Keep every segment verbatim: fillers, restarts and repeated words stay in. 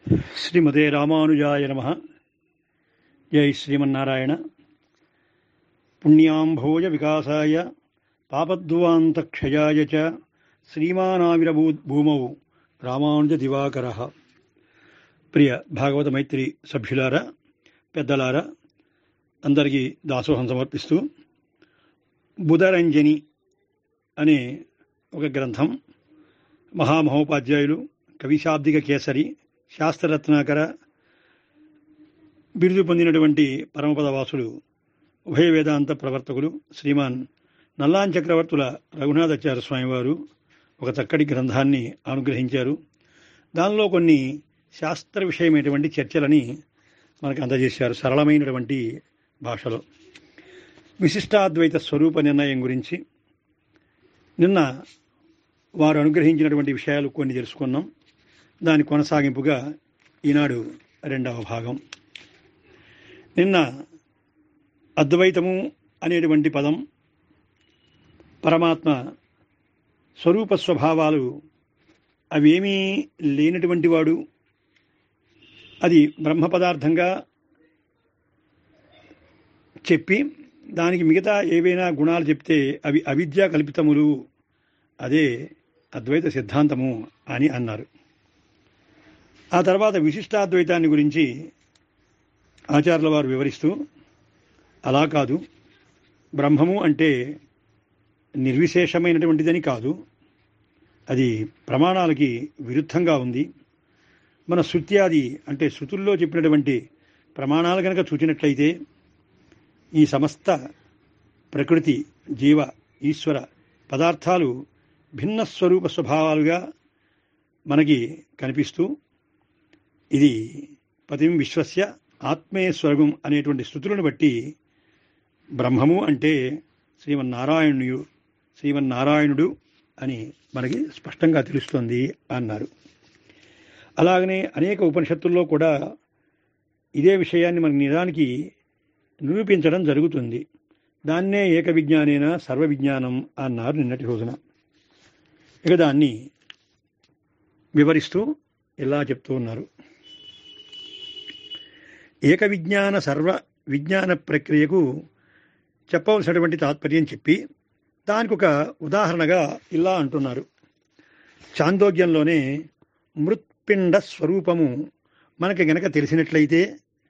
శ్రీమతే రామానుజాయ నమః. జై శ్రీమన్నారాయణ. పుణ్యాంభోజ వికాసాయ పాపద్వాంతక్షయాయ చ శ్రీమానావిరభూత్ భూమౌ రామానుజ దివాకరః. ప్రియ భాగవత మైత్రి సభ్యులారా, పెద్దలారా, అందరికీ దాసోహం సమర్పిస్తూ బుధరంజని అనే ఒక గ్రంథం మహామహోపాధ్యాయులు కవిశాబ్దిక కేసరి శాస్త్రరత్నాకర బిరుదు పొందినటువంటి పరమపదవాసులు ఉభయ వేదాంత ప్రవర్తకులు శ్రీమాన్ నల్లాన్ చక్రవర్తుల రఘునాథాచార్య స్వామివారు ఒక చక్కటి గ్రంథాన్ని అనుగ్రహించారు. దానిలో కొన్ని శాస్త్ర విషయమైనటువంటి చర్చలని మనకు అందజేశారు సరళమైనటువంటి భాషలో. విశిష్టాద్వైత స్వరూప నిర్ణయం గురించి నిన్న వారు అనుగ్రహించినటువంటి విషయాలు కొన్ని తెలుసుకున్నాం. దాని కొనసాగింపుగా ఈనాడు రెండవ భాగం. నిన్న అద్వైతము అనేటువంటి పదం పరమాత్మ స్వరూప స్వభావాలు అవేమీ లేనటువంటి వాడు, అది బ్రహ్మ పదార్థంగా చెప్పి దానికి మిగతా ఏవైనా గుణాలు చెప్తే అవి అవిద్యా కల్పితములు, అదే అద్వైత సిద్ధాంతము అని అన్నారు. ఆ తర్వాత విశిష్టాద్వైతాన్ని గురించి ఆచార్యుల వారు వివరిస్తూ, అలా కాదు, బ్రహ్మము అంటే నిర్విశేషమైనటువంటిదని కాదు, అది ప్రమాణాలకి విరుద్ధంగా ఉంది. మన శృత్యాది అంటే శృతుల్లో చెప్పినటువంటి ప్రమాణాలు కనుక చూచినట్లయితే ఈ సమస్త ప్రకృతి, జీవ, ఈశ్వర పదార్థాలు భిన్న స్వరూప స్వభావాలుగా మనకి కనిపిస్తూ, ఇది పతిం విశ్వస్య ఆత్మేశ్వరగం అనేటువంటి స్థుతులను బట్టి బ్రహ్మము అంటే శ్రీమన్నారాయణుడు శ్రీమన్నారాయణుడు అని మనకి స్పష్టంగా తెలుస్తుంది అన్నారు. అలాగనే అనేక ఉపనిషత్తుల్లో కూడా ఇదే విషయాన్ని మన నిజానికి నిరూపించడం జరుగుతుంది. దాన్నే ఏక విజ్ఞానేన సర్వ విజ్ఞానం అన్నారు నిన్నటి రోజున. ఇక దాన్ని వివరిస్తూ ఇలా చెప్తూ ఉన్నారు. ఏక విజ్ఞాన సర్వ విజ్ఞాన ప్రక్రియకు చెప్పవలసినటువంటి తాత్పర్యం చెప్పి దానికి ఒక ఉదాహరణగా ఇలా అంటున్నారు. చాందోగ్యంలోనే మృత్పిండ స్వరూపము మనకి గనక తెలిసినట్లయితే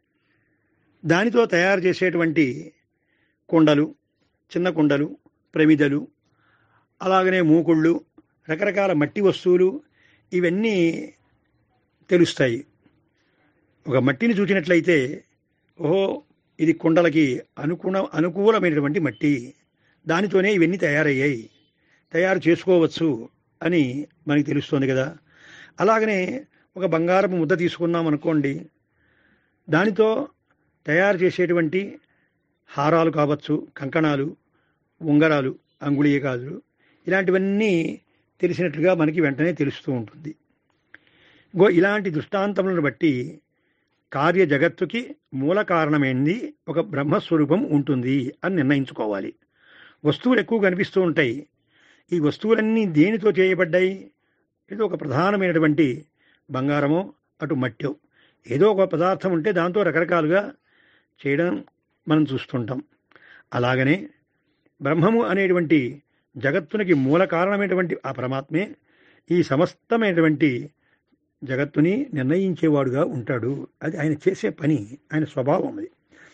దానితో తయారు చేసేటువంటి కుండలు, చిన్న కుండలు, ప్రమిదలు, అలాగనే మూకుళ్ళు, రకరకాల మట్టి వస్తువులు ఇవన్నీ తెలుస్తాయి. ఒక మట్టిని చూసినట్లయితే ఓహో, ఇది కుండలకి అనుకుణ అనుకూలమైనటువంటి మట్టి, దానితోనే ఇవన్నీ తయారయ్యాయి, తయారు చేసుకోవచ్చు అని మనకి తెలుస్తుంది కదా. అలాగనే ఒక బంగారపు ముద్ద తీసుకున్నాం అనుకోండి, దానితో తయారు చేసేటువంటి హారాలు కావచ్చు, కంకణాలు, ఉంగరాలు, అంగుళీయకాలు, ఇలాంటివన్నీ తెలిసినట్లుగా మనకి వెంటనే తెలుస్తూ ఉంటుంది. గో ఇలాంటి దృష్టాంతములను బట్టి కార్య జగత్తుకి మూల కారణమైంది ఒక బ్రహ్మస్వరూపం ఉంటుంది అని నిర్ణయించుకోవాలి. వస్తువులు ఎక్కువ కనిపిస్తూ ఉంటాయి. ఈ వస్తువులన్నీ దేనితో చేయబడ్డాయి? ఏదో ఒక ప్రధానమైనటువంటి బంగారమో అటు మట్టో ఏదో ఒక పదార్థం ఉంటే దాంతో రకరకాలుగా చేయడం మనం చూస్తుంటాం. అలాగనే బ్రహ్మము అనేటువంటి జగత్తునికి మూల కారణమైనటువంటి ఆ పరమాత్మే ఈ సమస్తమైనటువంటి జగత్తుని నిర్ణయించేవాడుగా ఉంటాడు. అది ఆయన చేసే పని, ఆయన స్వభావం. అది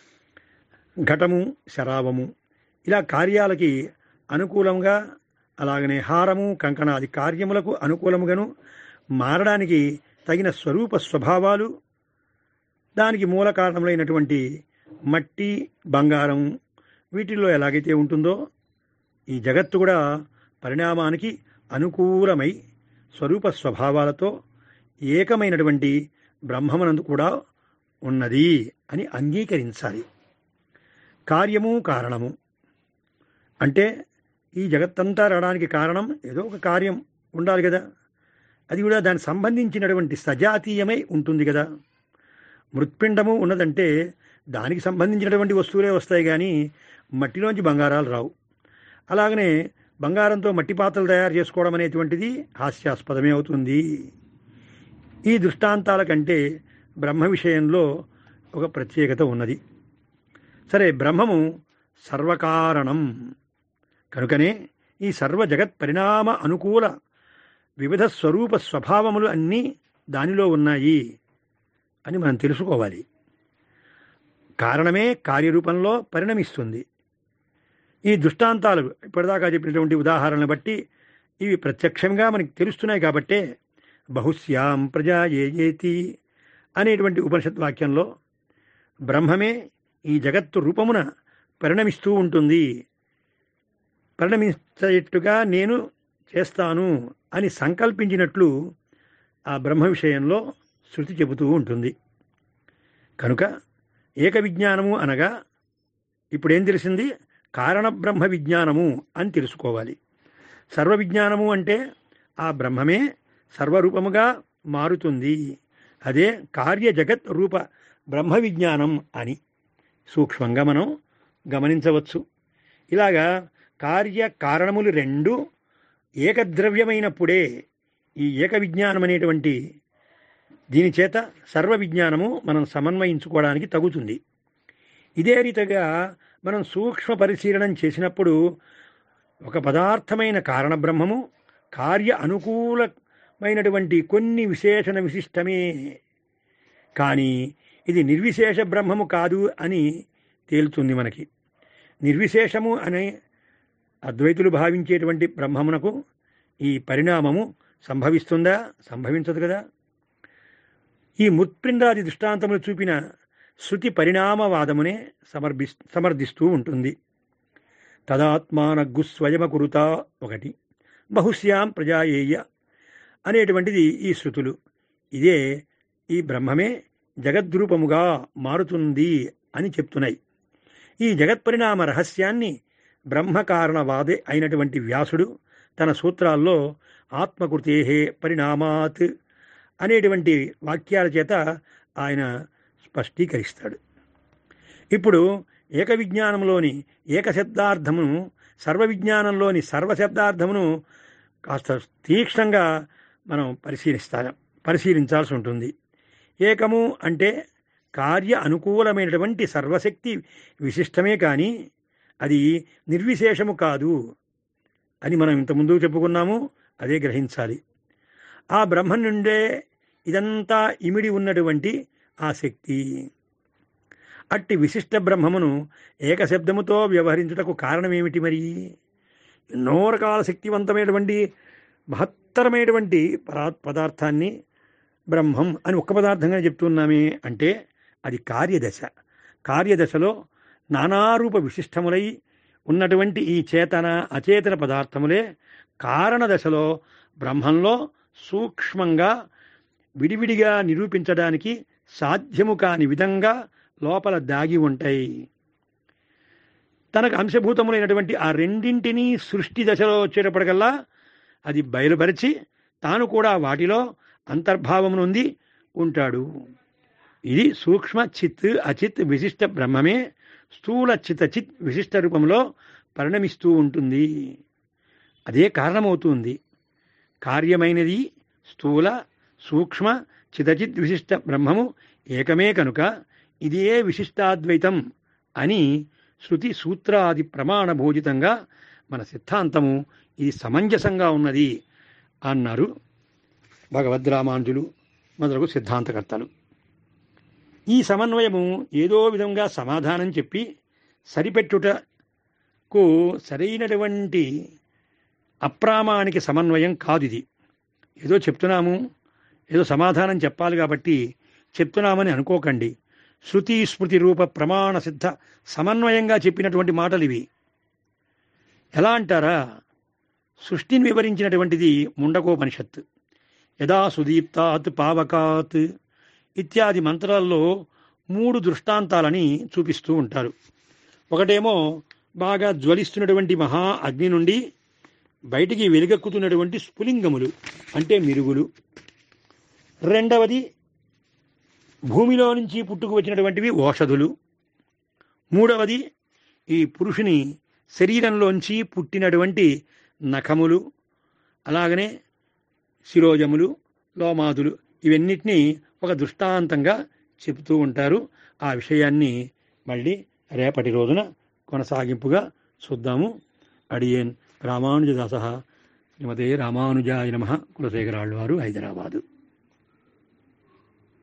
ఘటము, శరావము ఇలా కార్యాలకి అనుకూలంగా, అలాగనే హారము, కంకణాది కార్యములకు అనుకూలముగాను మారడానికి తగిన స్వరూప స్వభావాలు, దానికి మూల కారణములైనటువంటి మట్టి, బంగారం వీటిల్లో ఎలాగైతే ఉంటుందో ఈ జగత్తు కూడా పరిణామానికి అనుకూలమై స్వరూప స్వభావాలతో ఏకమైనటువంటి బ్రహ్మమునందు కూడా ఉన్నది అని అంగీకరించాలి. కార్యము, కారణము అంటే ఈ జగత్తంతా రావడానికి కారణం ఏదో ఒక కార్యం ఉండాలి కదా. అది కూడా దానికి సంబంధించినటువంటి సజాతీయమై ఉంటుంది కదా. మృత్పిండము ఉన్నదంటే దానికి సంబంధించినటువంటి వస్తువులే వస్తాయి, కానీ మట్టిలోంచి బంగారాలు రావు. అలాగనే బంగారంతో మట్టి పాత్రలు తయారు చేసుకోవడం అనేటువంటిది హాస్యాస్పదమే అవుతుంది. ఈ దృష్టాంతాల కంటే బ్రహ్మ విషయంలో ఒక ప్రత్యేకత ఉన్నది. సరే, బ్రహ్మము సర్వకారణం కనుకనే ఈ సర్వ జగత్ పరిణామ అనుకూల వివిధ స్వరూప స్వభావములు అన్నీ దానిలో ఉన్నాయి అని మనం తెలుసుకోవాలి. కారణమే కార్యరూపంలో పరిణమిస్తుంది. ఈ దృష్టాంతాలు ఇప్పటిదాకా చెప్పినటువంటి ఉదాహరణను బట్టి ఇవి ప్రత్యక్షంగా మనకి తెలుస్తున్నాయి. కాబట్టే బహుశ్యాం ప్రజా ఏయేతి అనేటువంటి ఉపనిషత్ వాక్యంలో బ్రహ్మమే ఈ జగత్తు రూపమున పరిణమిస్తూ ఉంటుంది, పరిణమించేట్టుగా నేను చేస్తాను అని సంకల్పించినట్లు ఆ బ్రహ్మ విషయంలో శృతి చెబుతూ ఉంటుంది. కనుక ఏక విజ్ఞానము అనగా ఇప్పుడేం తెలిసింది? కారణ బ్రహ్మ విజ్ఞానము అని తెలుసుకోవాలి. సర్వ విజ్ఞానము అంటే ఆ బ్రహ్మమే సర్వరూపముగా మారుతుంది. అదే కార్య జగత్ రూప బ్రహ్మ విజ్ఞానం అని సూక్ష్మంగా మనం గమనించవచ్చు. ఇలాగా కార్య కారణములు రెండు ఏకద్రవ్యమైనప్పుడే ఈ ఏక విజ్ఞానం అనేటువంటి దీని చేత సర్వ విజ్ఞానము మనం సమన్వయించుకోవడానికి తగుతుంది. ఇదే రీతిగా మనం సూక్ష్మ పరిశీలనం చేసినప్పుడు ఒక పదార్థమైన కారణ బ్రహ్మము కార్య అనుకూలమైనటువంటి కొన్ని విశేషణ విశిష్టమే, కానీ ఇది నిర్విశేష బ్రహ్మము కాదు అని తేలుతుంది మనకి. నిర్విశేషము అనే అద్వైతులు భావించేటువంటి బ్రహ్మమునకు ఈ పరిణామము సంభవిస్తుందా? సంభవించదు కదా. ఈ ముత్పిండాది దృష్టాంతములు చూపిన శృతి పరిణామవాదమునే సమర్భి సమర్థిస్తూ ఉంటుంది. తదాత్మానగ్గు స్వయమకురుత ఒకటి, బహుశ్యాం ప్రజాయేయ అనేటువంటిది ఈ శృతులు. ఇదే ఈ బ్రహ్మమే జగద్రూపముగా మారుతుంది అని చెప్తున్నాయి. ఈ జగత్పరిణామ రహస్యాన్ని బ్రహ్మకారణవాదే అయినటువంటి వ్యాసుడు తన సూత్రాల్లో ఆత్మకృతే పరిణామాత్ అనేటువంటి వాక్యాల చేత ఆయన స్పష్టీకరిస్తాడు. ఇప్పుడు ఏక విజ్ఞానంలోని ఏకశబ్దార్థమును సర్వ విజ్ఞానంలోని సర్వశబ్దార్థమును కాస్త తీక్ష్ణంగా మనం పరిశీలిస్తా పరిశీలించాల్సి ఉంటుంది. ఏకము అంటే కార్య అనుకూలమైనటువంటి సర్వశక్తి విశిష్టమే, కానీ అది నిర్విశేషము కాదు అని మనం ఇంతకుముందు చెప్పుకున్నాము. అదే గ్రహించాలి. ఆ బ్రహ్మం నుండే ఇదంతా ఇమిడి ఉన్నటువంటి ఆ శక్తి. అట్టి విశిష్ట బ్రహ్మమును ఏకశబ్దముతో వ్యవహరించుటకు కారణమేమిటి? మరి ఎన్నో రకాల శక్తివంతమైనటువంటి మహత్తరమైనటువంటి పరా పదార్థాన్ని బ్రహ్మం అని ఒక్క పదార్థంగా చెప్తున్నామే అంటే అది కార్యదశ. కార్యదశలో నానారూప విశిష్టములై ఉన్నటువంటి ఈ చేతన అచేతన పదార్థములే కారణదశలో బ్రహ్మంలో సూక్ష్మంగా విడివిడిగా నిరూపించడానికి సాధ్యము కాని విధంగా లోపల దాగి ఉంటాయి. తనకు అంశభూతములైనటువంటి ఆ రెండింటినీ సృష్టి దశలో వచ్చేటప్పటికల్లా అది బయలుపరిచి తాను కూడా వాటిలో అంతర్భావమునుంది ఉంటాడు. ఇది సూక్ష్మ చిత్ అచిత్ విశిష్ట బ్రహ్మమే స్థూల చిత్ చిత్ విశిష్ట రూపంలో పరిణమిస్తూ ఉంటుంది. అదే కారణమవుతుంది. కార్యమైనది స్థూల సూక్ష్మ చితచిత్ విశిష్ట బ్రహ్మము ఏకమే కనుక ఇదే విశిష్టాద్వైతం అని శృతి సూత్రాది ప్రమాణభూజితంగా మన సిద్ధాంతము ఇది సమంజసంగా ఉన్నది అన్నారు భగవద్రామానుజులు మొదలగు సిద్ధాంతకర్తలు. ఈ సమన్వయము ఏదో విధంగా సమాధానం చెప్పి సరిపెట్టుటకు సరైనటువంటి అప్రామాణిక సమన్వయం కాదు ఇది. ఏదో చెప్తున్నాము, ఏదో సమాధానం చెప్పాలి కాబట్టి చెప్తున్నామని అనుకోకండి. శృతి స్మృతి రూప ప్రమాణ సిద్ధ సమన్వయంగా చెప్పినటువంటి మాటలు ఇవి. ఎలా అంటారా? సృష్టిని వివరించినటువంటిది ముండకోపనిషత్తు. యదా సుదీప్తాత్ పావకాత్ ఇత్యాది మంత్రాల్లో మూడు దృష్టాంతాలని చూపిస్తూ ఉంటారు. ఒకటేమో బాగా జ్వలిస్తున్నటువంటి మహా అగ్ని నుండి బయటికి వెలుగెక్కుతున్నటువంటి స్ఫులింగములు అంటే మిరుగులు. రెండవది భూమిలో నుంచి పుట్టుకు వచ్చినటువంటివి ఓషధులు. మూడవది ఈ పురుషుని శరీరంలోంచి పుట్టినటువంటి నఖములు, అలాగనే శిరోజములు, లోమాదులు ఇవన్నిటినీ ఒక దృష్టాంతంగా చెబుతూ ఉంటారు. ఆ విషయాన్ని మళ్ళీ రేపటి రోజున కొనసాగింపుగా చూద్దాము. అడియేన్ రామానుజదాస శ్రీమతే రామానుజాయ నమః. కులశేఖరాళ్ళు వారు, హైదరాబాదు.